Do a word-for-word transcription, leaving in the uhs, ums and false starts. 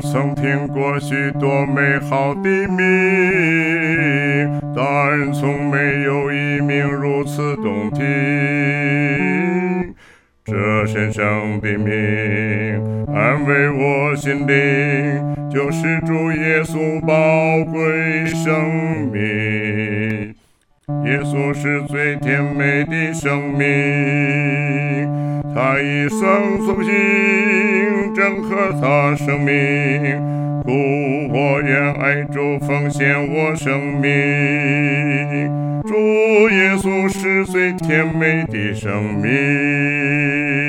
曾听过许多美好的名，但从没有一名如此动听。这神圣的名安慰我心灵，就是主耶稣宝贵生命。耶稣是最甜美的生命，他一生所行正合他生命，故我愿爱主，奉献我生命。主耶稣是最甜美的生命。